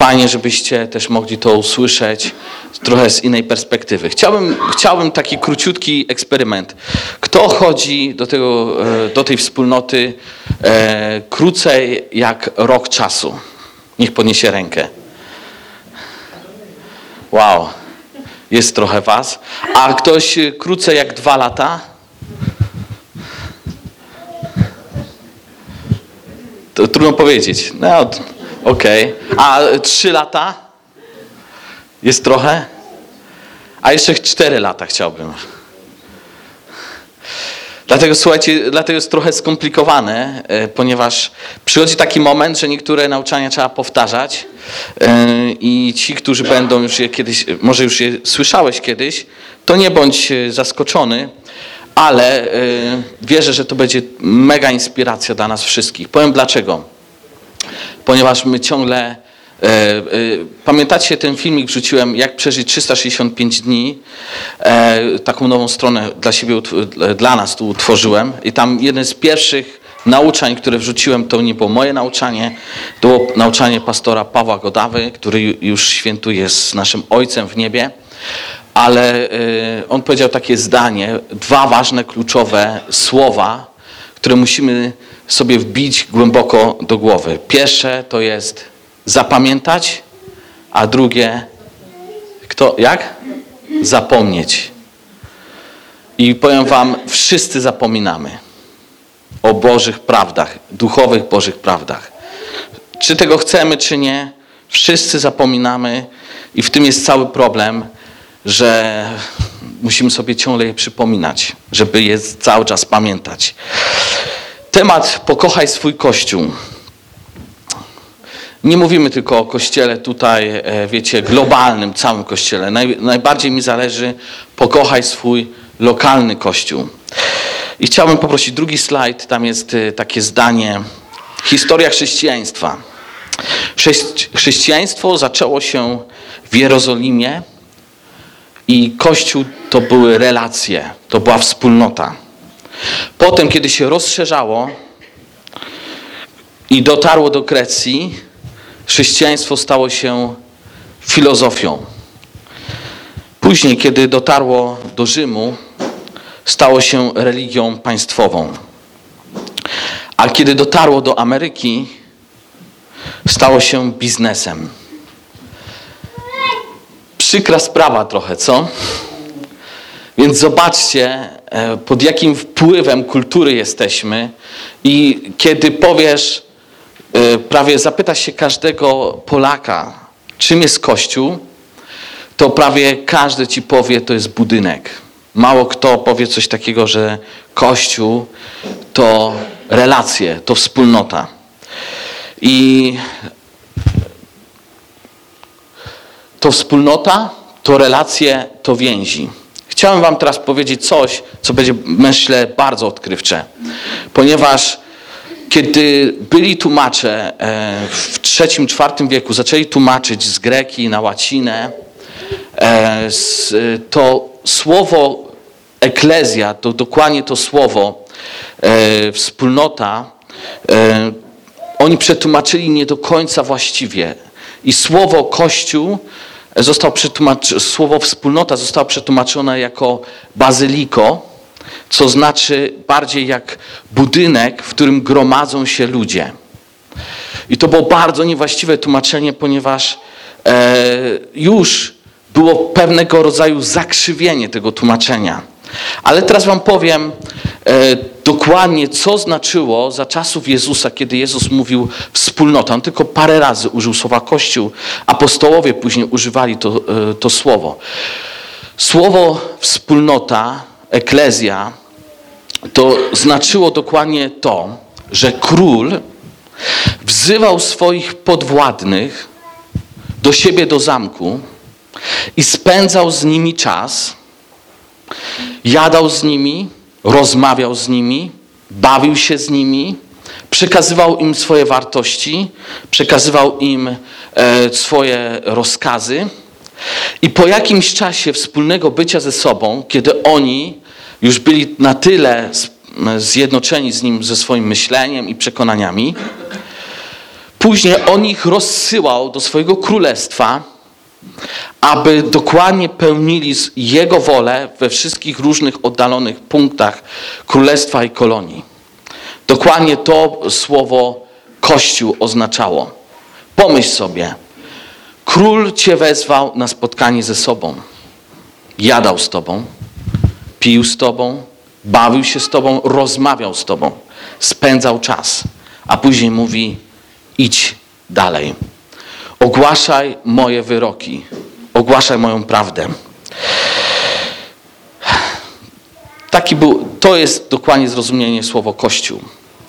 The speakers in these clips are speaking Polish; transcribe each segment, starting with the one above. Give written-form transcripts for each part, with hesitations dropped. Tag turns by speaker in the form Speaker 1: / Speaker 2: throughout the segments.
Speaker 1: fajnie, żebyście też mogli to usłyszeć trochę z innej perspektywy. Chciałbym taki króciutki eksperyment. Kto chodzi do tej wspólnoty krócej jak rok czasu? Niech podniesie rękę. Wow, jest trochę was. A ktoś krócej jak 2 lata? To trudno powiedzieć. No, okej. A 3 lata? Jest trochę? A jeszcze 4 lata chciałbym. Dlatego, słuchajcie, jest trochę skomplikowane, ponieważ przychodzi taki moment, że niektóre nauczania trzeba powtarzać i ci, którzy będą już je kiedyś, może już je słyszałeś kiedyś, to nie bądź zaskoczony, ale wierzę, że to będzie mega inspiracja dla nas wszystkich. Powiem dlaczego. Ponieważ my ciągle... Pamiętacie, ten filmik wrzuciłem, jak przeżyć 365 dni. Taką nową stronę dla siebie, dla nas tu utworzyłem. I tam jeden z pierwszych nauczań, które wrzuciłem, to nie było moje nauczanie. To było nauczanie pastora Pawła Godawy, który już świętuje z naszym Ojcem w niebie. Ale on powiedział takie zdanie, 2 ważne, kluczowe słowa, które musimy sobie wbić głęboko do głowy. Pierwsze to jest zapamiętać, a drugie, jak? Zapomnieć. I powiem wam, wszyscy zapominamy o Bożych prawdach, duchowych Bożych prawdach. Czy tego chcemy, czy nie, wszyscy zapominamy i w tym jest cały problem, że musimy sobie ciągle je przypominać, żeby je cały czas pamiętać. Temat pokochaj swój Kościół. Nie mówimy tylko o Kościele tutaj, wiecie, globalnym, całym Kościele. Najbardziej mi zależy, pokochaj swój lokalny Kościół. I chciałbym poprosić drugi slajd, tam jest takie zdanie, historia chrześcijaństwa. Chrześcijaństwo zaczęło się w Jerozolimie i Kościół to były relacje, to była wspólnota. Potem, kiedy się rozszerzało i dotarło do Grecji, chrześcijaństwo stało się filozofią. Później, kiedy dotarło do Rzymu, stało się religią państwową. A kiedy dotarło do Ameryki, stało się biznesem. Przykra sprawa trochę, co? Więc zobaczcie, pod jakim wpływem kultury jesteśmy i kiedy powiesz, prawie zapytasz się każdego Polaka, czym jest Kościół, to prawie każdy ci powie, to jest budynek. Mało kto powie coś takiego, że Kościół to relacje, to wspólnota. I to wspólnota, to relacje, to więzi. Chciałem wam teraz powiedzieć coś, co będzie, myślę, bardzo odkrywcze. Ponieważ kiedy byli tłumacze w III-IV wieku, zaczęli tłumaczyć z greki na łacinę, to słowo eklezja, to dokładnie to słowo wspólnota, oni przetłumaczyli nie do końca właściwie. I słowo Kościół słowo wspólnota zostało przetłumaczone jako bazyliko, co znaczy bardziej jak budynek, w którym gromadzą się ludzie. I to było bardzo niewłaściwe tłumaczenie, ponieważ już było pewnego rodzaju zakrzywienie tego tłumaczenia. Ale teraz wam powiem dokładnie, co znaczyło za czasów Jezusa, kiedy Jezus mówił wspólnota. On tylko parę razy użył słowa Kościół. Apostołowie później używali to słowo. Słowo wspólnota, eklezja, to znaczyło dokładnie to, że król wzywał swoich podwładnych do siebie do zamku i spędzał z nimi czas, jadał z nimi, rozmawiał z nimi, bawił się z nimi, przekazywał im swoje wartości, przekazywał im swoje rozkazy i po jakimś czasie wspólnego bycia ze sobą, kiedy oni już byli na tyle zjednoczeni z nim, ze swoim myśleniem i przekonaniami, Później on ich rozsyłał do swojego królestwa, aby dokładnie pełnili jego wolę we wszystkich różnych oddalonych punktach królestwa i kolonii. Dokładnie to słowo Kościół oznaczało. Pomyśl sobie, król cię wezwał na spotkanie ze sobą. Jadał z tobą, pił z tobą, bawił się z tobą, rozmawiał z tobą, spędzał czas, a później mówi: idź dalej. Ogłaszaj moje wyroki, ogłaszaj moją prawdę. To jest dokładnie zrozumienie słowa Kościół.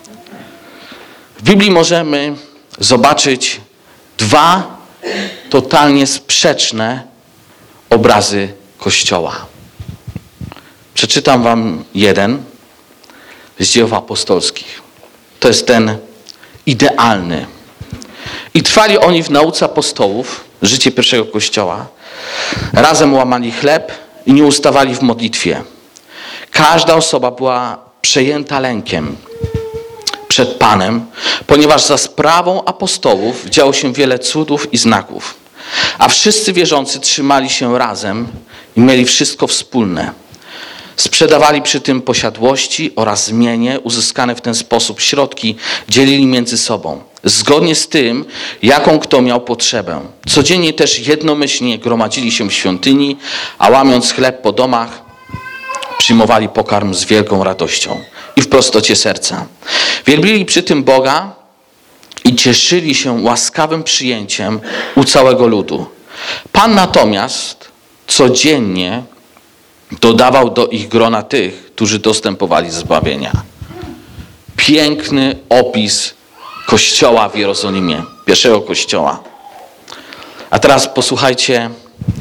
Speaker 1: W Biblii możemy zobaczyć dwa totalnie sprzeczne obrazy Kościoła. Przeczytam wam jeden z dzieł apostolskich. To jest ten idealny. I trwali oni w nauce apostołów, życie pierwszego Kościoła. Razem łamali chleb i nie ustawali w modlitwie. Każda osoba była przejęta lękiem przed Panem, ponieważ za sprawą apostołów działo się wiele cudów i znaków. A wszyscy wierzący trzymali się razem i mieli wszystko wspólne. Sprzedawali przy tym posiadłości oraz mienie, uzyskane w ten sposób środki dzielili między sobą, zgodnie z tym, jaką kto miał potrzebę. Codziennie też jednomyślnie gromadzili się w świątyni, a łamiąc chleb po domach, przyjmowali pokarm z wielką radością i w prostocie serca. Wielbili przy tym Boga i cieszyli się łaskawym przyjęciem u całego ludu. Pan natomiast codziennie dodawał do ich grona tych, którzy dostępowali zbawienia. Piękny opis Kościoła w Jerozolimie, pierwszego Kościoła. A teraz posłuchajcie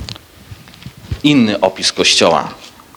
Speaker 1: inny opis Kościoła.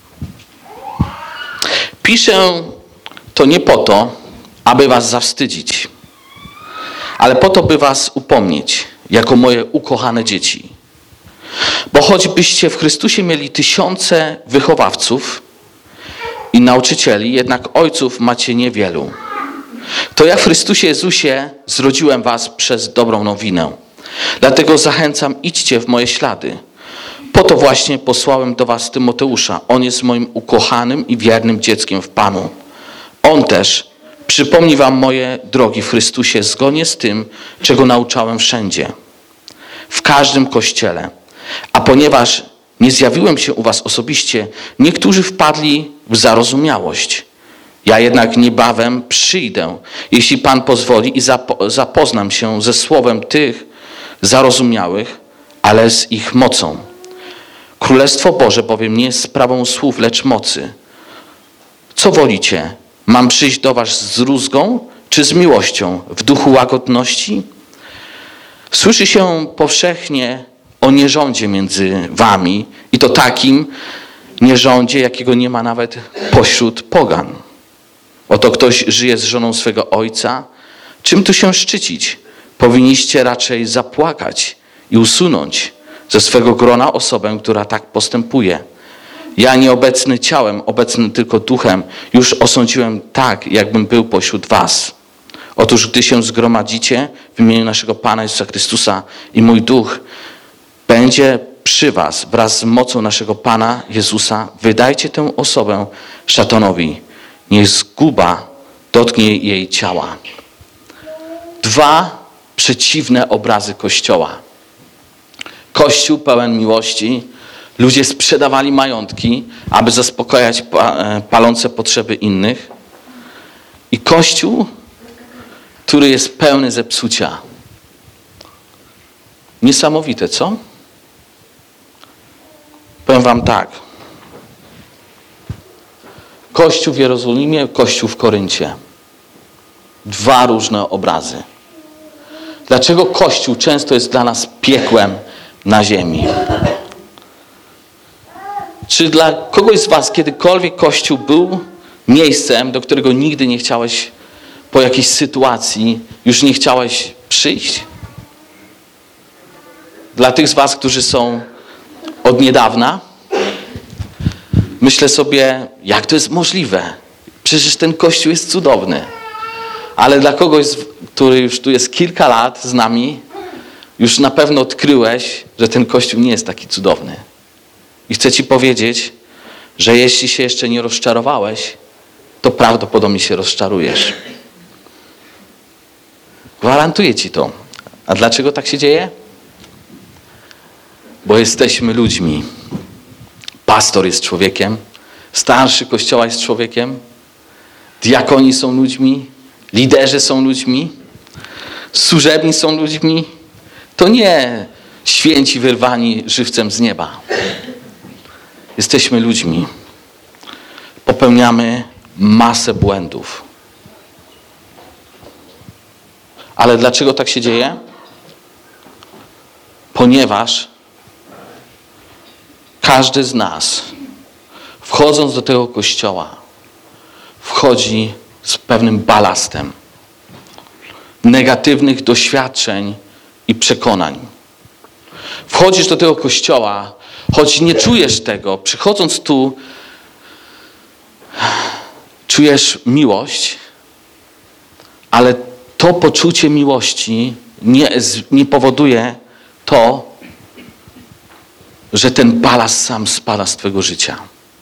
Speaker 1: Piszę to nie po to, aby was zawstydzić, ale po to, by was upomnieć, jako moje ukochane dzieci. Bo choćbyście w Chrystusie mieli tysiące wychowawców i nauczycieli, jednak ojców macie niewielu. To ja w Chrystusie Jezusie zrodziłem was przez dobrą nowinę. Dlatego zachęcam, idźcie w moje ślady. Po to właśnie posłałem do was Tymoteusza. On jest moim ukochanym i wiernym dzieckiem w Panu. On też przypomni wam moje drogi w Chrystusie zgodnie z tym, czego nauczałem wszędzie, w każdym kościele. A ponieważ nie zjawiłem się u was osobiście, niektórzy wpadli w zarozumiałość. Ja jednak niebawem przyjdę, jeśli Pan pozwoli, i zapoznam się ze słowem tych zarozumiałych, ale z ich mocą. Królestwo Boże bowiem nie jest sprawą słów, lecz mocy. Co wolicie? Mam przyjść do was z rózgą, czy z miłością, w duchu łagodności? Słyszy się powszechnie o nierządzie między wami i to takim nierządzie, jakiego nie ma nawet pośród pogan. Oto ktoś żyje z żoną swego ojca. Czym tu się szczycić? Powinniście raczej zapłakać i usunąć ze swego grona osobę, która tak postępuje. Ja nieobecny ciałem, obecny tylko duchem, już osądziłem tak, jakbym był pośród was. Otóż gdy się zgromadzicie w imieniu naszego Pana Jezusa Chrystusa i mój duch będzie przy was wraz z mocą naszego Pana Jezusa, wydajcie tę osobę szatanowi. Niech zguba dotknie jej ciała. Dwa przeciwne obrazy Kościoła. Kościół pełen miłości. Ludzie sprzedawali majątki, aby zaspokajać palące potrzeby innych. I Kościół, który jest pełny zepsucia. Niesamowite, co? Powiem wam tak. Kościół w Jerozolimie, Kościół w Koryncie. Dwa różne obrazy. Dlaczego Kościół często jest dla nas piekłem na ziemi? Czy dla kogoś z was kiedykolwiek Kościół był miejscem, do którego nigdy nie chciałeś po jakiejś sytuacji, już nie chciałeś przyjść? Dla tych z was, którzy są od niedawna, myślę sobie, jak to jest możliwe? Przecież ten Kościół jest cudowny. Ale dla kogoś, który już tu jest kilka lat z nami, już na pewno odkryłeś, że ten Kościół nie jest taki cudowny. I chcę ci powiedzieć, że jeśli się jeszcze nie rozczarowałeś, to prawdopodobnie się rozczarujesz. Gwarantuję ci to. A dlaczego tak się dzieje? Bo jesteśmy ludźmi. Pastor jest człowiekiem, starszy Kościoła jest człowiekiem, diakoni są ludźmi, liderzy są ludźmi, służebni są ludźmi. To nie święci wyrwani żywcem z nieba. Jesteśmy ludźmi. Popełniamy masę błędów. Ale dlaczego tak się dzieje? Ponieważ każdy z nas, wchodząc do tego Kościoła, wchodzi z pewnym balastem negatywnych doświadczeń i przekonań. Wchodzisz do tego Kościoła, choć nie czujesz tego, przychodząc tu, czujesz miłość, ale to poczucie miłości nie powoduje to, że ten balast sam spada z twojego życia.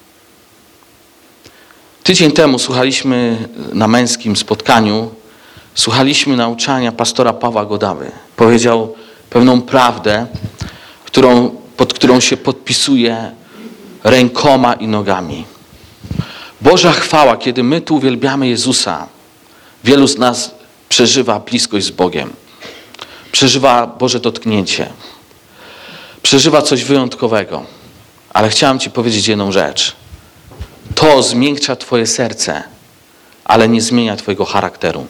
Speaker 1: Tydzień temu słuchaliśmy na męskim spotkaniu, nauczania pastora Pawła Godawy. Powiedział pewną prawdę, pod którą się podpisuje rękoma i nogami. Boża chwała, kiedy my tu uwielbiamy Jezusa, wielu z nas przeżywa bliskość z Bogiem. Przeżywa Boże dotknięcie. Przeżywa coś wyjątkowego. Ale chciałem ci powiedzieć jedną rzecz. To zmiękcza twoje serce, ale nie zmienia twojego charakteru.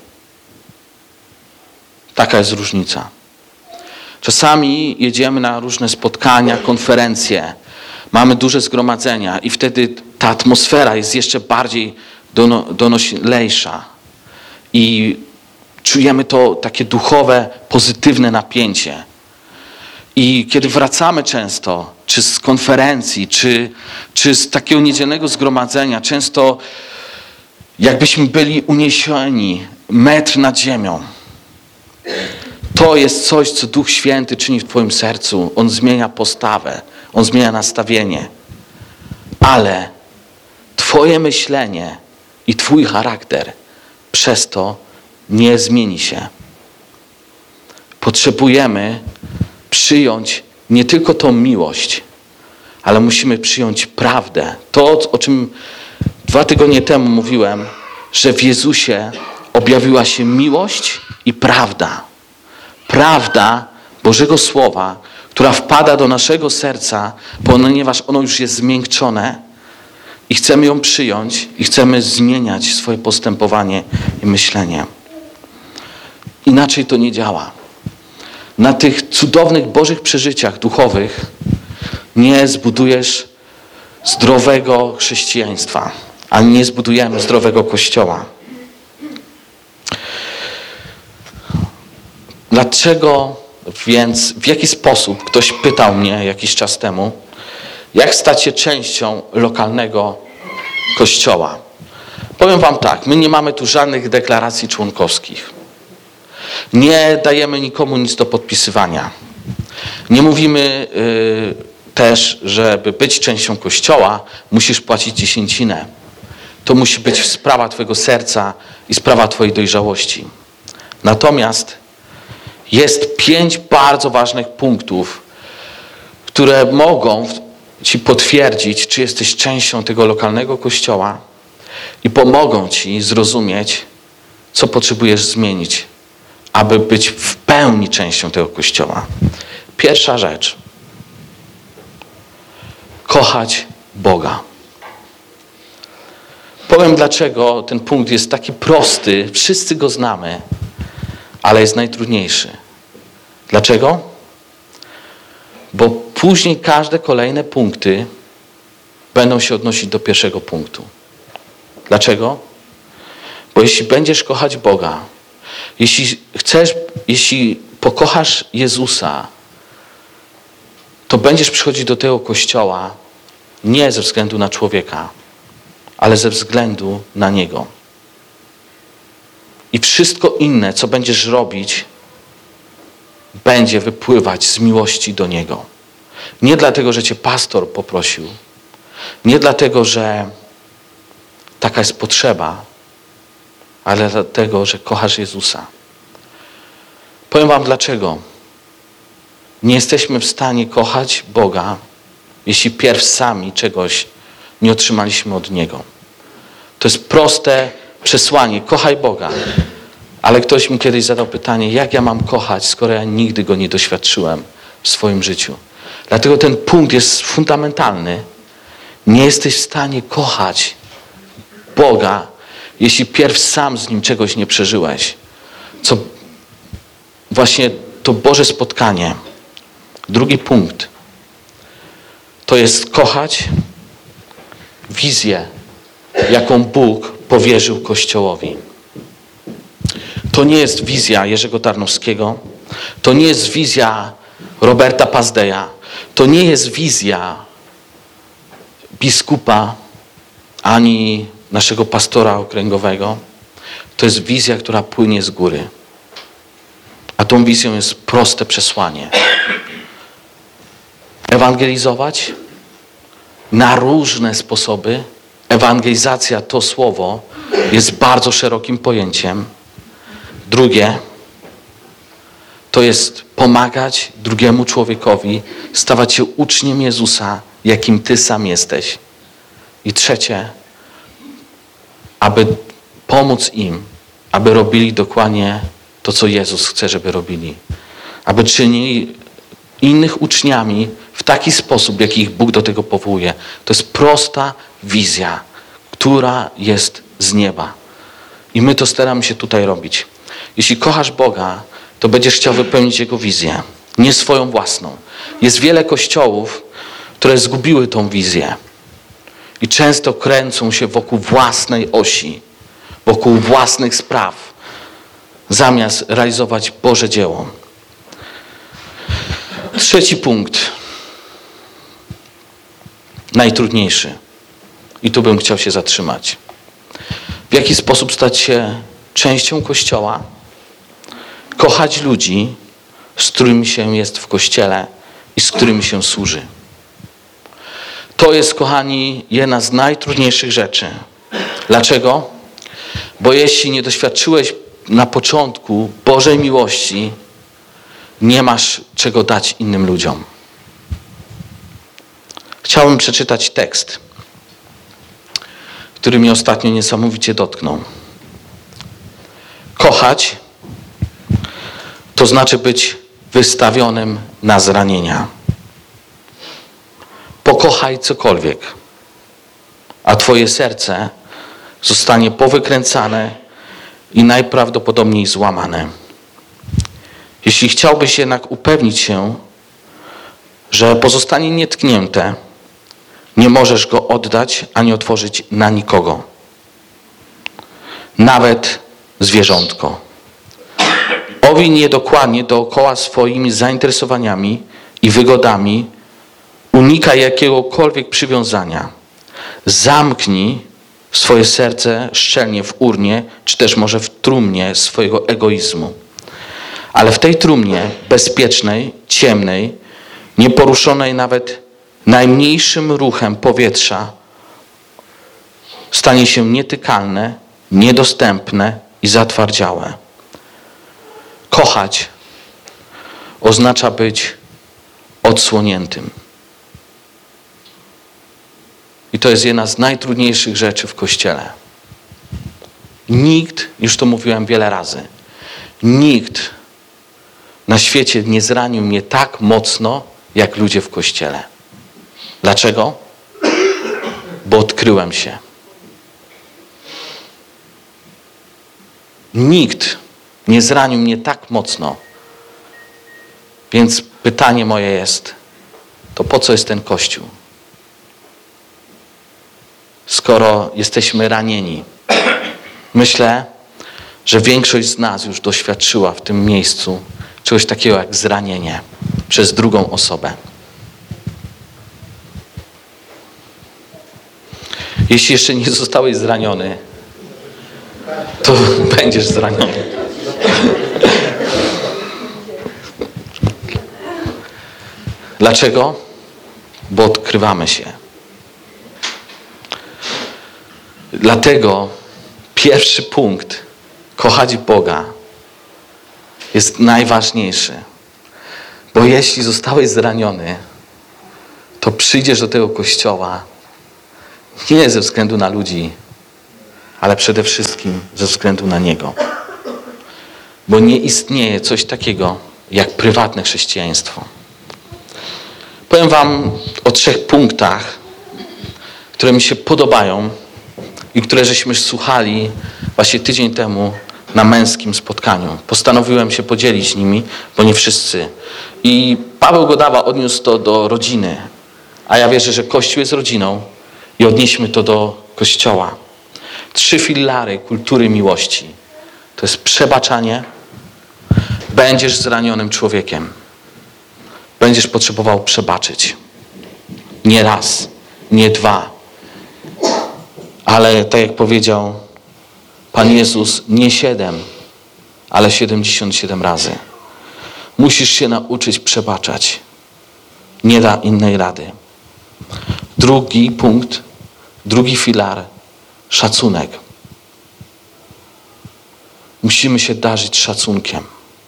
Speaker 1: Taka jest różnica. Czasami jedziemy na różne spotkania, konferencje, mamy duże zgromadzenia i wtedy ta atmosfera jest jeszcze bardziej donoślejsza. I czujemy to takie duchowe, pozytywne napięcie. I kiedy wracamy często, czy z konferencji, czy z takiego niedzielnego zgromadzenia, często jakbyśmy byli uniesieni metr nad ziemią. To jest coś, co Duch Święty czyni w twoim sercu. On zmienia postawę, on zmienia nastawienie. Ale twoje myślenie i twój charakter przez to nie zmieni się. Potrzebujemy przyjąć nie tylko tą miłość, ale musimy przyjąć prawdę. To, o czym 2 tygodnie temu mówiłem, że w Jezusie objawiła się miłość i prawda. Prawda Bożego Słowa, która wpada do naszego serca, ponieważ ono już jest zmiękczone i chcemy ją przyjąć i chcemy zmieniać swoje postępowanie i myślenie. Inaczej to nie działa. Na tych cudownych Bożych przeżyciach duchowych nie zbudujesz zdrowego chrześcijaństwa, ani nie zbudujemy zdrowego Kościoła. Dlaczego więc, w jaki sposób, ktoś pytał mnie jakiś czas temu, jak stać się częścią lokalnego Kościoła? Powiem wam tak, my nie mamy tu żadnych deklaracji członkowskich. Nie dajemy nikomu nic do podpisywania. Nie mówimy też, żeby być częścią Kościoła, musisz płacić dziesięcinę. To musi być sprawa twojego serca i sprawa twojej dojrzałości. Natomiast jest 5 bardzo ważnych punktów, które mogą ci potwierdzić, czy jesteś częścią tego lokalnego Kościoła i pomogą ci zrozumieć, co potrzebujesz zmienić, aby być w pełni częścią tego Kościoła. Pierwsza rzecz. Kochać Boga. Powiem, dlaczego ten punkt jest taki prosty, wszyscy go znamy, ale jest najtrudniejszy. Dlaczego? Bo później każde kolejne punkty będą się odnosić do pierwszego punktu. Dlaczego? Bo jeśli będziesz kochać Boga, jeśli pokochasz Jezusa, to będziesz przychodzić do tego Kościoła nie ze względu na człowieka, ale ze względu na Niego. I wszystko inne, co będziesz robić, będzie wypływać z miłości do Niego. Nie dlatego, że cię pastor poprosił. Nie dlatego, że taka jest potrzeba, ale dlatego, że kochasz Jezusa. Powiem wam dlaczego. Nie jesteśmy w stanie kochać Boga, jeśli pierw sami czegoś nie otrzymaliśmy od Niego. To jest proste przesłanie. Kochaj Boga. Ale ktoś mi kiedyś zadał pytanie, jak ja mam kochać, skoro ja nigdy Go nie doświadczyłem w swoim życiu. Dlatego ten punkt jest fundamentalny. Nie jesteś w stanie kochać Boga, jeśli pierw sam z Nim czegoś nie przeżyłeś. Co właśnie to Boże spotkanie. Drugi punkt to jest kochać wizję, jaką Bóg powierzył Kościołowi. To nie jest wizja Jerzego Tarnowskiego, to nie jest wizja Roberta Pazdeja, to nie jest wizja biskupa ani naszego pastora okręgowego. To jest wizja, która płynie z góry. A tą wizją jest proste przesłanie. Ewangelizować na różne sposoby. Ewangelizacja, to słowo, jest bardzo szerokim pojęciem. Drugie, to jest pomagać drugiemu człowiekowi, stawać się uczniem Jezusa, jakim ty sam jesteś. I trzecie, aby pomóc im, aby robili dokładnie to, co Jezus chce, żeby robili. Aby czynili innych uczniami w taki sposób, jaki ich Bóg do tego powołuje. To jest prosta wizja, która jest z nieba. I my to staramy się tutaj robić. Jeśli kochasz Boga, to będziesz chciał wypełnić Jego wizję, nie swoją własną. Jest wiele kościołów, które zgubiły tą wizję i często kręcą się wokół własnej osi, wokół własnych spraw, zamiast realizować Boże dzieło. Trzeci punkt, najtrudniejszy. I tu bym chciał się zatrzymać. W jaki sposób stać się częścią Kościoła, kochać ludzi, z którymi się jest w Kościele i z którymi się służy. To jest, kochani, jedna z najtrudniejszych rzeczy. Dlaczego? Bo jeśli nie doświadczyłeś na początku Bożej miłości, nie masz czego dać innym ludziom. Chciałbym przeczytać tekst, który mnie ostatnio niesamowicie dotknął. Kochać to znaczy być wystawionym na zranienia. Pokochaj cokolwiek, a twoje serce zostanie powykręcane i najprawdopodobniej złamane. Jeśli chciałbyś jednak upewnić się, że pozostanie nietknięte, nie możesz go oddać ani otworzyć na nikogo. Nawet zwierzątko. Owij je dokładnie dookoła swoimi zainteresowaniami i wygodami. Unikaj jakiegokolwiek przywiązania. Zamknij swoje serce szczelnie w urnie, czy też może w trumnie swojego egoizmu. Ale w tej trumnie bezpiecznej, ciemnej, nieporuszonej nawet najmniejszym ruchem powietrza, stanie się nietykalne, niedostępne i zatwardziałe. Kochać oznacza być odsłoniętym. I to jest jedna z najtrudniejszych rzeczy w Kościele. Nikt, już to mówiłem wiele razy, nikt na świecie nie zranił mnie tak mocno, jak ludzie w Kościele. Dlaczego? Bo odkryłem się. Nikt nie zranił mnie tak mocno. Więc pytanie moje jest, to po co jest ten Kościół? Skoro jesteśmy ranieni. Myślę, że większość z nas już doświadczyła w tym miejscu czegoś takiego jak zranienie przez drugą osobę. Jeśli jeszcze nie zostałeś zraniony, to będziesz zraniony. Dlaczego? Bo odkrywamy się. Dlatego pierwszy punkt, kochać Boga, jest najważniejszy. Bo jeśli zostałeś zraniony, to przyjdziesz do tego kościoła nie ze względu na ludzi, ale przede wszystkim ze względu na Niego. Bo nie istnieje coś takiego jak prywatne chrześcijaństwo. Powiem wam o 3 punktach, które mi się podobają i które żeśmy słuchali właśnie tydzień temu na męskim spotkaniu. Postanowiłem się podzielić nimi, bo nie wszyscy. I Paweł Godawa odniósł to do rodziny. A ja wierzę, że Kościół jest rodziną i odnieśmy to do Kościoła. 3 filary kultury miłości. To jest przebaczanie. Będziesz zranionym człowiekiem. Będziesz potrzebował przebaczyć. Nie raz, nie 2. Ale tak jak powiedział Pan Jezus, nie 7, ale 77 razy. Musisz się nauczyć przebaczać. Nie da innej rady. Drugi punkt, drugi filar, szacunek. Musimy się darzyć szacunkiem.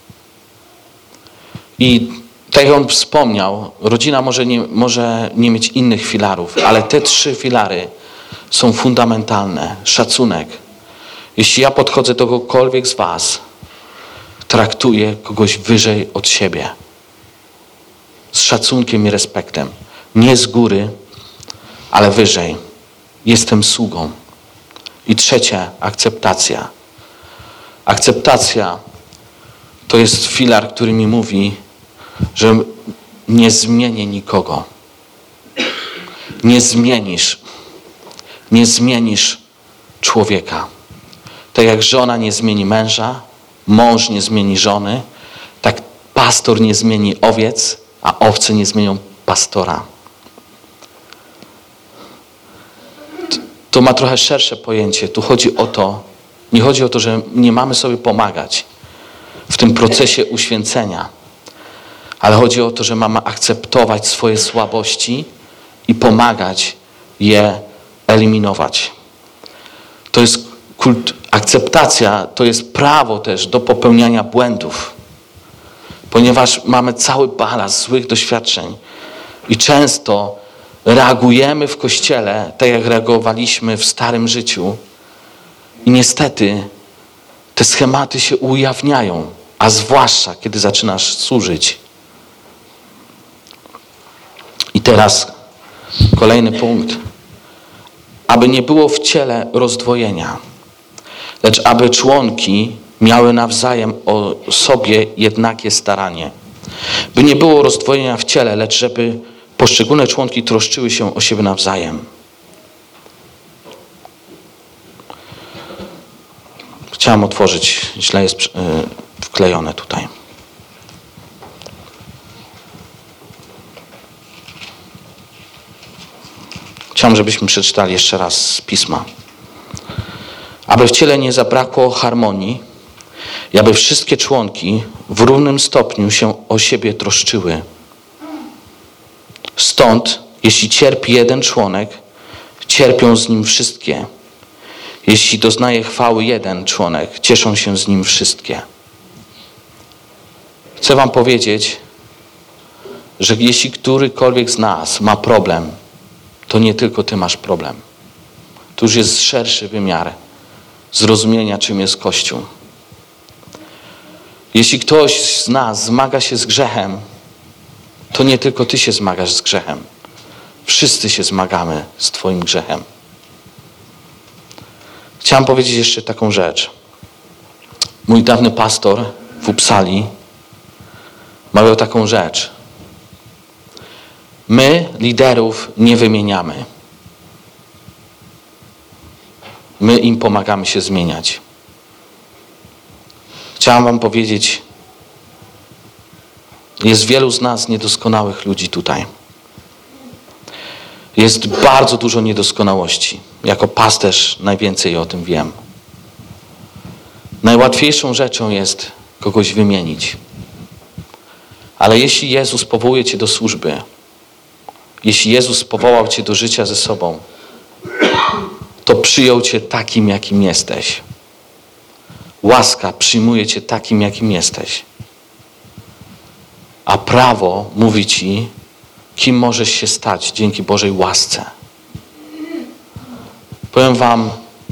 Speaker 1: I tak jak on wspomniał, rodzina może nie mieć innych filarów, ale te 3 filary są fundamentalne. Szacunek. Jeśli ja podchodzę do kogokolwiek z was, traktuję kogoś wyżej od siebie. Z szacunkiem i respektem. Nie z góry, ale wyżej. Jestem sługą. I 3, akceptacja. Akceptacja to jest filar, który mi mówi, że nie zmienię nikogo. Nie zmienisz człowieka. Tak jak żona nie zmieni męża, mąż nie zmieni żony, tak pastor nie zmieni owiec, a owce nie zmienią pastora. To ma trochę szersze pojęcie. Tu chodzi o to, nie chodzi o to, że nie mamy sobie pomagać w tym procesie uświęcenia, ale chodzi o to, że mamy akceptować swoje słabości i pomagać je eliminować. To jest akceptacja, to jest prawo też do popełniania błędów, ponieważ mamy cały balast złych doświadczeń i często reagujemy w Kościele tak, jak reagowaliśmy w starym życiu i niestety te schematy się ujawniają, a zwłaszcza kiedy zaczynasz służyć. I teraz kolejny punkt. Aby nie było w ciele rozdwojenia, lecz aby członki miały nawzajem o sobie jednakie staranie. By nie było rozdwojenia w ciele, lecz żeby poszczególne członki troszczyły się o siebie nawzajem. Chciałem otworzyć, źle jest wklejone tutaj. Chciałem, żebyśmy przeczytali jeszcze raz z Pisma. Aby w ciele nie zabrakło harmonii i aby wszystkie członki w równym stopniu się o siebie troszczyły. Stąd, jeśli cierpi jeden członek, cierpią z nim wszystkie. Jeśli doznaje chwały jeden członek, cieszą się z nim wszystkie. Chcę wam powiedzieć, że jeśli którykolwiek z nas ma problem, to nie tylko ty masz problem. To już jest szerszy wymiar zrozumienia, czym jest Kościół. Jeśli ktoś z nas zmaga się z grzechem, to nie tylko ty się zmagasz z grzechem. Wszyscy się zmagamy z twoim grzechem. Chciałem powiedzieć jeszcze taką rzecz. Mój dawny pastor w Uppsali mawiał taką rzecz. My liderów nie wymieniamy. My im pomagamy się zmieniać. Chciałem wam powiedzieć, jest wielu z nas niedoskonałych ludzi tutaj. Jest bardzo dużo niedoskonałości. Jako pasterz najwięcej o tym wiem. Najłatwiejszą rzeczą jest kogoś wymienić. Ale jeśli Jezus powołuje cię do służby, jeśli Jezus powołał cię do życia ze sobą, to przyjął cię takim, jakim jesteś. Łaska przyjmuje cię takim, jakim jesteś. A prawo mówi ci, kim możesz się stać dzięki Bożej łasce. Powiem wam,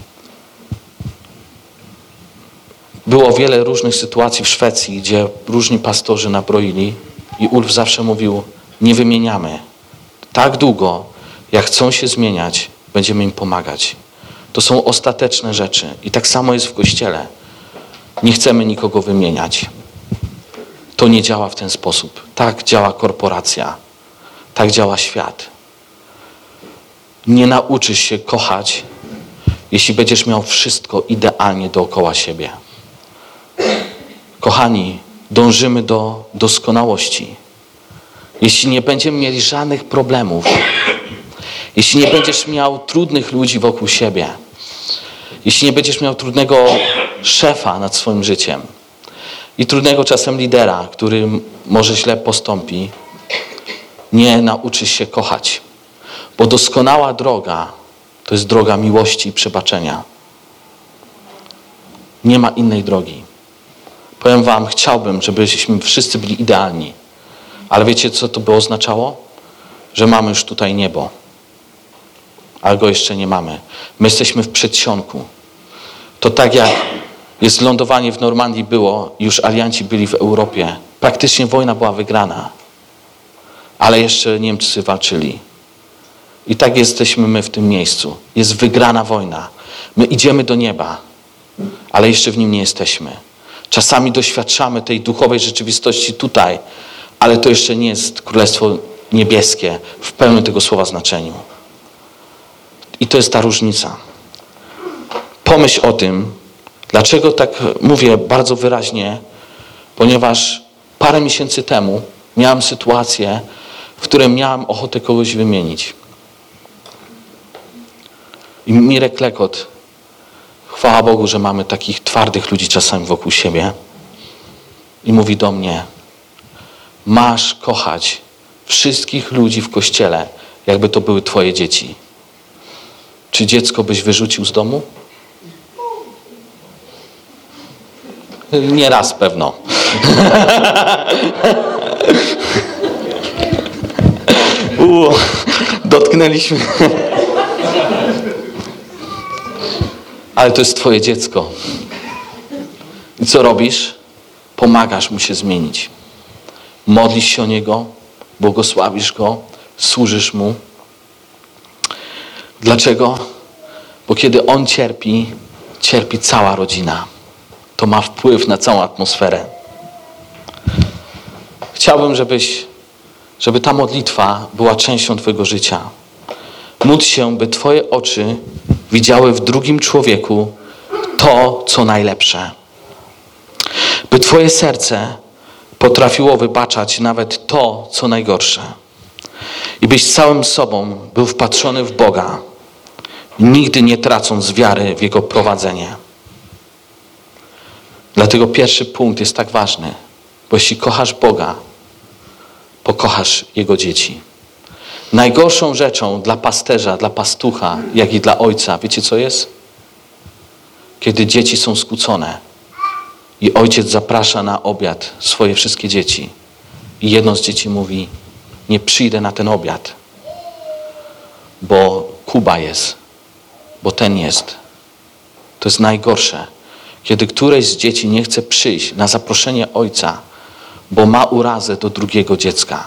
Speaker 1: było wiele różnych sytuacji w Szwecji, gdzie różni pastorzy nabroili i Ulf zawsze mówił, nie wymieniamy. Tak długo, jak chcą się zmieniać, będziemy im pomagać. To są ostateczne rzeczy. I tak samo jest w Kościele. Nie chcemy nikogo wymieniać. To nie działa w ten sposób. Tak działa korporacja. Tak działa świat. Nie nauczysz się kochać, jeśli będziesz miał wszystko idealnie dookoła siebie. Kochani, dążymy do doskonałości. Jeśli nie będziemy mieli żadnych problemów, jeśli nie będziesz miał trudnych ludzi wokół siebie, jeśli nie będziesz miał trudnego szefa nad swoim życiem i trudnego czasem lidera, który może źle postąpi, nie nauczysz się kochać. Bo doskonała droga to jest droga miłości i przebaczenia. Nie ma innej drogi. Powiem wam, chciałbym, żebyśmy wszyscy byli idealni. Ale wiecie, co to by oznaczało? Że mamy już tutaj niebo. Ale go jeszcze nie mamy. My jesteśmy w przedsionku. To tak jak jest lądowanie w Normandii było, już alianci byli w Europie. Praktycznie wojna była wygrana. Ale jeszcze Niemcy walczyli. I tak jesteśmy my w tym miejscu. Jest wygrana wojna. My idziemy do nieba, ale jeszcze w nim nie jesteśmy. Czasami doświadczamy tej duchowej rzeczywistości tutaj, ale to jeszcze nie jest Królestwo Niebieskie w pełnym tego słowa znaczeniu. I to jest ta różnica. Pomyśl o tym, dlaczego tak mówię bardzo wyraźnie, ponieważ parę miesięcy temu miałem sytuację, w której miałem ochotę kogoś wymienić. I Mirek Lekot, chwała Bogu, że mamy takich twardych ludzi czasami wokół siebie, i mówi do mnie, masz kochać wszystkich ludzi w Kościele, jakby to były twoje dzieci. Czy dziecko byś wyrzucił z domu? Nie raz pewno. Dotknęliśmy. Ale to jest twoje dziecko. I co robisz? Pomagasz mu się zmienić. Modlisz się o niego, błogosławisz go, służysz mu. Dlaczego? Bo kiedy on cierpi, cierpi cała rodzina. To ma wpływ na całą atmosferę. Chciałbym, żeby ta modlitwa była częścią twojego życia. Módl się, by twoje oczy widziały w drugim człowieku to, co najlepsze. By twoje serce potrafiło wybaczać nawet to, co najgorsze. I byś całym sobą był wpatrzony w Boga, nigdy nie tracąc wiary w Jego prowadzenie. Dlatego pierwszy punkt jest tak ważny, bo jeśli kochasz Boga, pokochasz Jego dzieci. Najgorszą rzeczą dla pasterza, dla pastucha, jak i dla ojca, wiecie co jest? Kiedy dzieci są skłócone i ojciec zaprasza na obiad swoje wszystkie dzieci i jedno z dzieci mówi, nie przyjdę na ten obiad, bo Kuba jest, bo ten jest. To jest najgorsze. Kiedy któreś z dzieci nie chce przyjść na zaproszenie ojca, bo ma urazę do drugiego dziecka.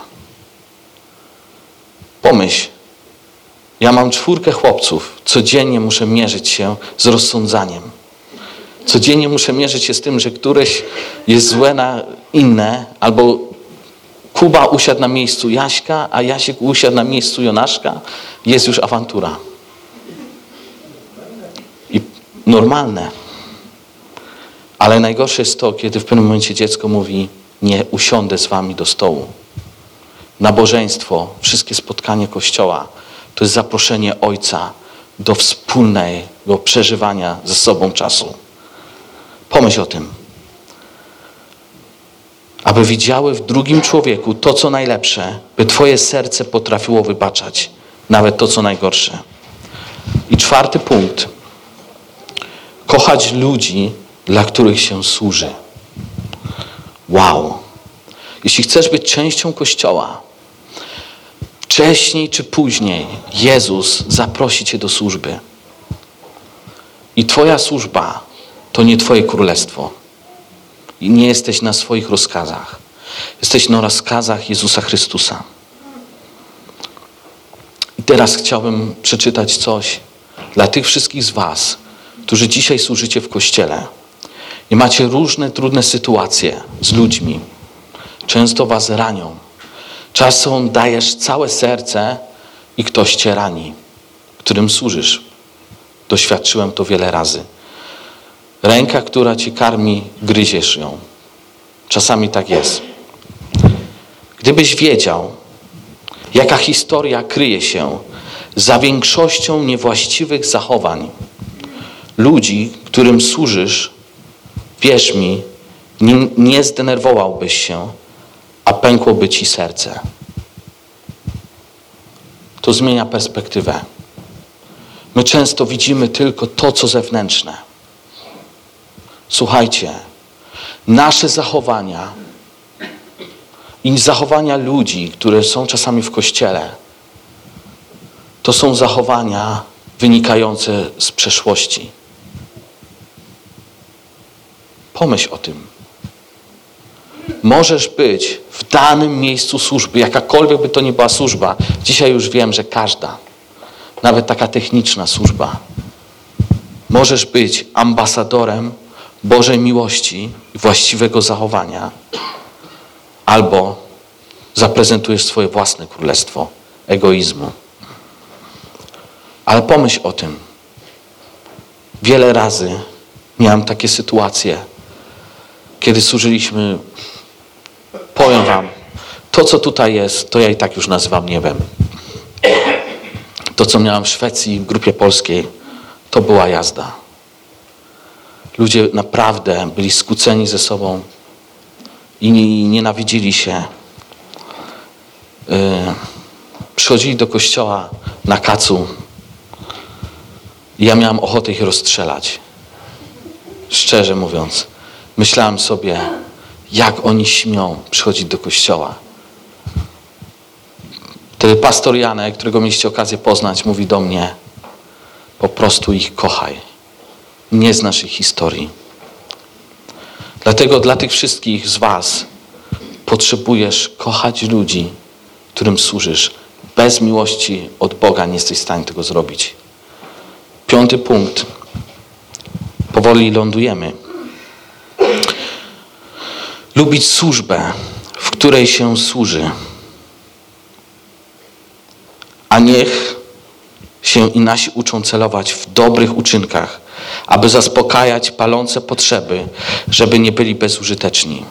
Speaker 1: Pomyśl, ja mam 4 chłopców, codziennie muszę mierzyć się z rozsądzaniem. Codziennie muszę mierzyć się z tym, że któreś jest złe na inne, albo Kuba usiadł na miejscu Jaśka, a Jasiek usiadł na miejscu Jonaszka, jest już awantura. I normalne. Ale najgorsze jest to, kiedy w pewnym momencie dziecko mówi, nie usiądę z wami do stołu. Nabożeństwo, wszystkie spotkanie Kościoła to jest zaproszenie Ojca do wspólnego przeżywania ze sobą czasu. Pomyśl o tym. Aby widziały w drugim człowieku to, co najlepsze, by twoje serce potrafiło wybaczać nawet to, co najgorsze. I 4. punkt. Kochać ludzi, dla których się służy. Wow. Jeśli chcesz być częścią Kościoła, wcześniej czy później Jezus zaprosi cię do służby. I twoja służba to nie twoje królestwo. I nie jesteś na swoich rozkazach. Jesteś na rozkazach Jezusa Chrystusa. I teraz chciałbym przeczytać coś dla tych wszystkich z was, którzy dzisiaj służycie w Kościele i macie różne trudne sytuacje z ludźmi. Często was ranią. Czasem dajesz całe serce i ktoś cię rani, którym służysz. Doświadczyłem to wiele razy. Ręka, która cię karmi, gryziesz ją. Czasami tak jest. Gdybyś wiedział, jaka historia kryje się za większością niewłaściwych zachowań ludzi, którym służysz, wierz mi, nie zdenerwowałbyś się, a pękłoby ci serce. To zmienia perspektywę. My często widzimy tylko to, co zewnętrzne. Słuchajcie, nasze zachowania i zachowania ludzi, które są czasami w Kościele, to są zachowania wynikające z przeszłości. Pomyśl o tym. Możesz być w danym miejscu służby, jakakolwiek by to nie była służba. Dzisiaj już wiem, że każda, nawet taka techniczna służba. Możesz być ambasadorem Bożej miłości i właściwego zachowania, albo zaprezentujesz swoje własne królestwo egoizmu. Ale pomyśl o tym. Wiele razy miałem takie sytuacje, kiedy służyliśmy. Powiem wam, to co tutaj jest, to ja i tak już nazywam niebem. To co miałem w Szwecji, w grupie polskiej, to była jazda. Ludzie naprawdę byli skłóceni ze sobą i nienawidzili się. Przychodzili do kościoła na kacu i ja miałem ochotę ich rozstrzelać. Szczerze mówiąc. Myślałem sobie, jak oni śmią przychodzić do kościoła. Wtedy pastor Janek, którego mieliście okazję poznać, mówi do mnie: po prostu ich kochaj. Nie znasz ich historii. Dlatego dla tych wszystkich z was potrzebujesz kochać ludzi, którym służysz. Bez miłości od Boga nie jesteś w stanie tego zrobić. 5. punkt. Powoli lądujemy. Lubić służbę, w której się służy. A niech się i nasi uczą celować w dobrych uczynkach, aby zaspokajać palące potrzeby, żeby nie byli bezużyteczni.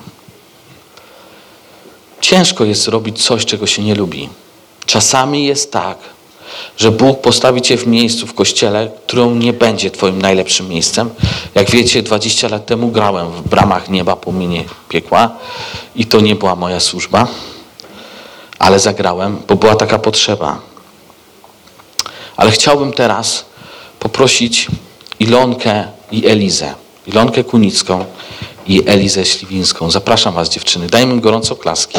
Speaker 1: Ciężko jest robić coś, czego się nie lubi. Czasami jest tak, że Bóg postawi cię w miejscu w Kościele, które nie będzie twoim najlepszym miejscem. Jak wiecie, 20 lat temu grałem w Bramach Nieba, Płomienie Piekła i to nie była moja służba, ale zagrałem, bo była taka potrzeba. Ale chciałbym teraz poprosić Ilonkę i Elizę. Ilonkę Kunicką i Elizę Śliwińską. Zapraszam was, dziewczyny. Dajmy im gorąco klaski.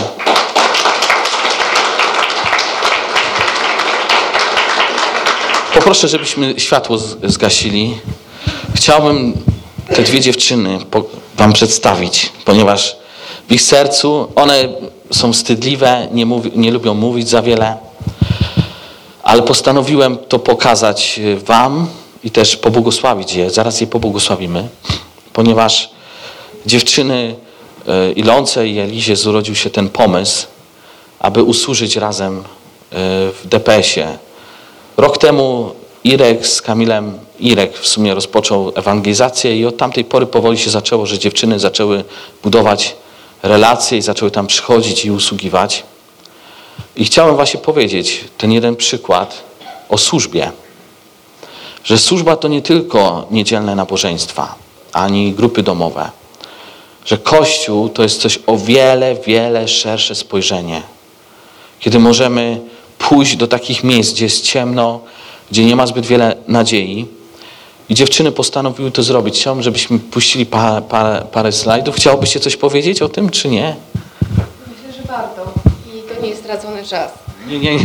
Speaker 1: Poproszę, żebyśmy światło zgasili. Chciałbym te dwie dziewczyny wam przedstawić, ponieważ w ich sercu one są wstydliwe, nie lubią mówić za wiele, ale postanowiłem to pokazać wam i też pobłogosławić je. Zaraz je pobłogosławimy, ponieważ dziewczyny Ilonce i Elizie zrodził się ten pomysł, aby usłużyć razem w DPS-ie. Rok temu Irek z Kamilem, Irek w sumie rozpoczął ewangelizację i od tamtej pory powoli się zaczęło, że dziewczyny zaczęły budować relacje i zaczęły tam przychodzić i usługiwać. I chciałem właśnie powiedzieć ten jeden przykład o służbie. Że służba to nie tylko niedzielne nabożeństwa. ani grupy domowe. Że Kościół to jest coś o wiele, wiele szersze spojrzenie. Kiedy możemy pójść do takich miejsc, gdzie jest ciemno, gdzie nie ma zbyt wiele nadziei. I dziewczyny postanowiły to zrobić. Chciałbym, żebyśmy puścili parę slajdów. Chciałobyście coś powiedzieć o tym, czy nie?
Speaker 2: Myślę, że warto. I to nie jest stracony czas.
Speaker 1: Nie.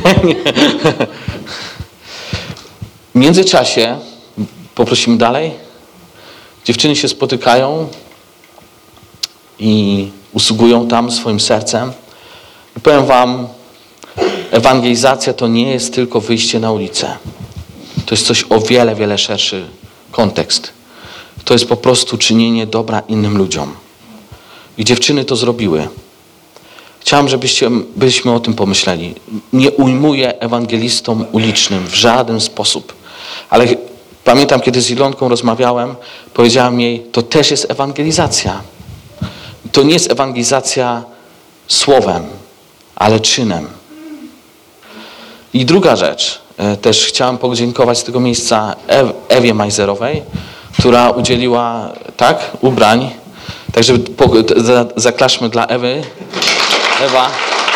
Speaker 1: W międzyczasie, poprosimy dalej, dziewczyny się spotykają i usługują tam swoim sercem. I powiem wam, ewangelizacja to nie jest tylko wyjście na ulicę. To jest coś o wiele, wiele szerszy kontekst. To jest po prostu czynienie dobra innym ludziom. I dziewczyny to zrobiły. Chciałem, żebyśmy o tym pomyśleli. Nie ujmuję ewangelistom ulicznym w żaden sposób. Ale pamiętam, kiedy z Ilonką rozmawiałem, powiedziałem jej, to też jest ewangelizacja. To nie jest ewangelizacja słowem, ale czynem. I druga rzecz. Też chciałem podziękować z tego miejsca Ewie Majzerowej, która udzieliła ubrań. Także zaklaszmy dla Ewy. Ewa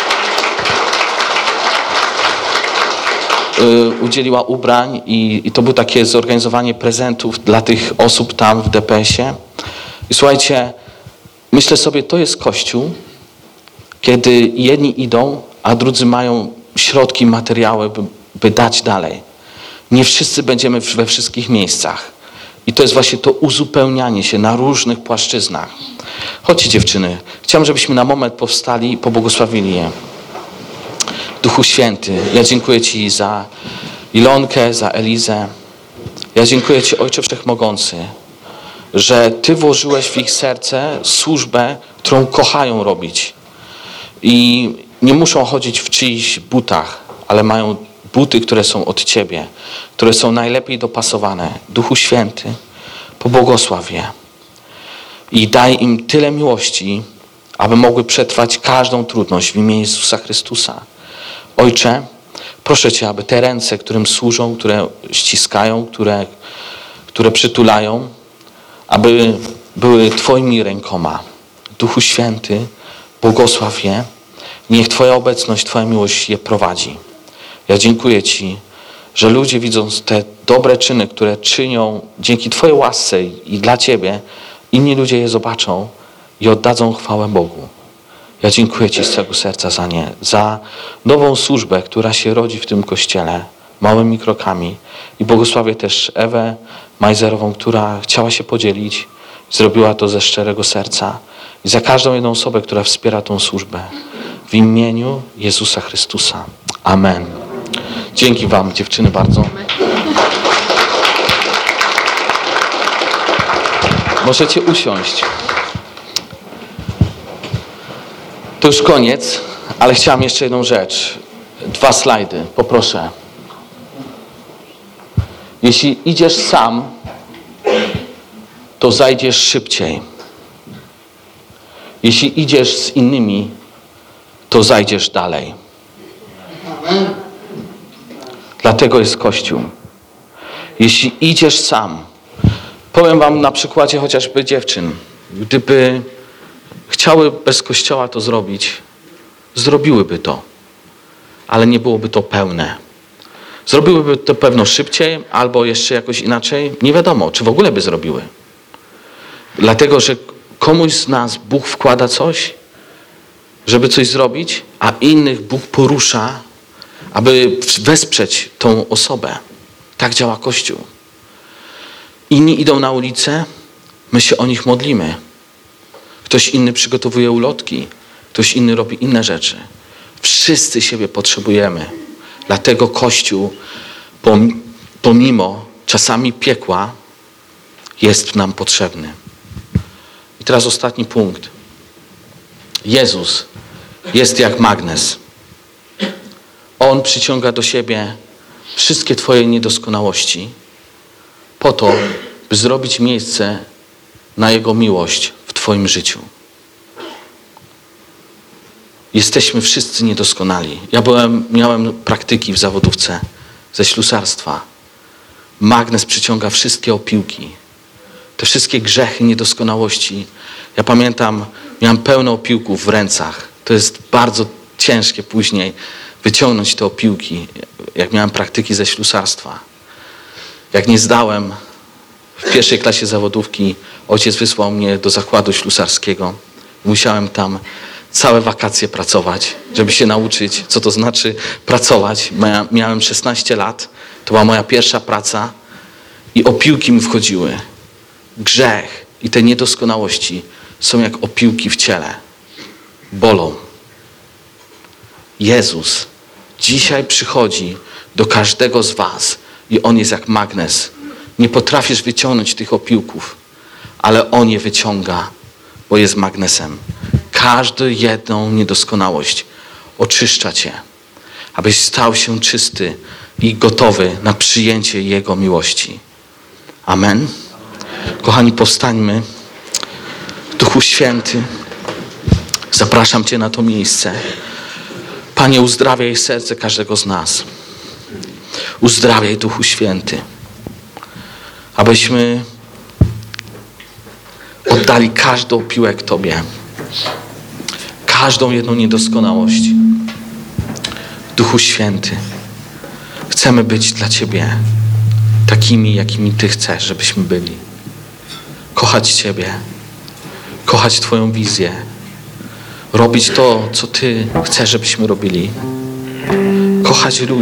Speaker 1: udzieliła ubrań i to było takie zorganizowanie prezentów dla tych osób tam w DPS-ie. I słuchajcie, myślę sobie, to jest Kościół, kiedy jedni idą, a drudzy mają środki, materiały, by dać dalej. Nie wszyscy będziemy we wszystkich miejscach. I to jest właśnie to uzupełnianie się na różnych płaszczyznach. Chodźcie, dziewczyny. Chciałem, żebyśmy na moment powstali i pobłogosławili je. Duchu Święty, ja dziękuję Ci za Ilonkę, za Elizę. Ja dziękuję Ci, Ojcze Wszechmogący, że Ty włożyłeś w ich serce służbę, którą kochają robić. I nie muszą chodzić w czyichś butach, ale mają buty, które są od Ciebie, które są najlepiej dopasowane. Duchu Święty, pobłogosław je. I daj im tyle miłości, aby mogły przetrwać każdą trudność w imię Jezusa Chrystusa. Ojcze, proszę Cię, aby te ręce, którym służą, które ściskają, które przytulają, aby były Twoimi rękoma. Duchu Święty, błogosław je. Niech Twoja obecność, Twoja miłość je prowadzi. Ja dziękuję Ci, że ludzie widząc te dobre czyny, które czynią dzięki Twojej łasce i dla Ciebie, inni ludzie je zobaczą i oddadzą chwałę Bogu. Ja dziękuję Ci z całego serca za nie, za nową służbę, która się rodzi w tym Kościele, małymi krokami. I błogosławię też Ewę Majzerową, która chciała się podzielić, zrobiła to ze szczerego serca. I za każdą jedną osobę, która wspiera tą służbę. W imieniu Jezusa Chrystusa. Amen. Dzięki Wam, dziewczyny, bardzo. Możecie usiąść. To już koniec, ale chciałem jeszcze jedną rzecz. 2 slajdy, poproszę. Jeśli idziesz sam, to zajdziesz szybciej. Jeśli idziesz z innymi, to zajdziesz dalej. Dlatego jest Kościół. Jeśli idziesz sam, powiem Wam na przykładzie chociażby dziewczyn, gdyby chciały bez Kościoła to zrobić, zrobiłyby to, ale nie byłoby to pełne. Zrobiłyby to pewno szybciej albo jeszcze jakoś inaczej. Nie wiadomo, czy w ogóle by zrobiły. Dlatego, że komuś z nas Bóg wkłada coś, żeby coś zrobić, a innych Bóg porusza, aby wesprzeć tą osobę. Tak działa Kościół. Inni idą na ulicę, my się o nich modlimy. Ktoś inny przygotowuje ulotki, ktoś inny robi inne rzeczy. Wszyscy siebie potrzebujemy. Dlatego Kościół, pomimo czasami piekła, jest nam potrzebny. I teraz ostatni punkt. Jezus jest jak magnes. On przyciąga do siebie wszystkie Twoje niedoskonałości po to, by zrobić miejsce na Jego miłość w Twoim życiu. Jesteśmy wszyscy niedoskonali. Miałem praktyki w zawodówce ze ślusarstwa. Magnes przyciąga wszystkie opiłki. te wszystkie grzechy, niedoskonałości. Ja pamiętam, miałem pełno opiłków w rękach. To jest bardzo ciężkie później wyciągnąć te opiłki, jak miałem praktyki ze ślusarstwa. Jak nie zdałem w pierwszej klasie zawodówki, ojciec wysłał mnie do zakładu ślusarskiego. Musiałem tam całe wakacje pracować, żeby się nauczyć, co to znaczy pracować. Miałem 16 lat, to była moja pierwsza praca i opiłki mi wchodziły. Grzech i te niedoskonałości są jak opiłki w ciele. Bolą. Jezus dzisiaj przychodzi do każdego z was i On jest jak magnes. Nie potrafisz wyciągnąć tych opiłków, ale On je wyciąga, bo jest magnesem. Każdą jedną niedoskonałość oczyszcza cię, abyś stał się czysty i gotowy na przyjęcie Jego miłości. Amen. Kochani, powstańmy. Duchu Święty, zapraszam Cię na to miejsce. Panie, uzdrawiaj serce każdego z nas. Uzdrawiaj, Duchu Święty, abyśmy oddali każdą piłę Tobie. Każdą jedną niedoskonałość. Duchu Święty, chcemy być dla Ciebie takimi, jakimi Ty chcesz, żebyśmy byli. Kochać Ciebie, kochać Twoją wizję, robić to, co Ty chcesz, żebyśmy robili. Kochać ludzi.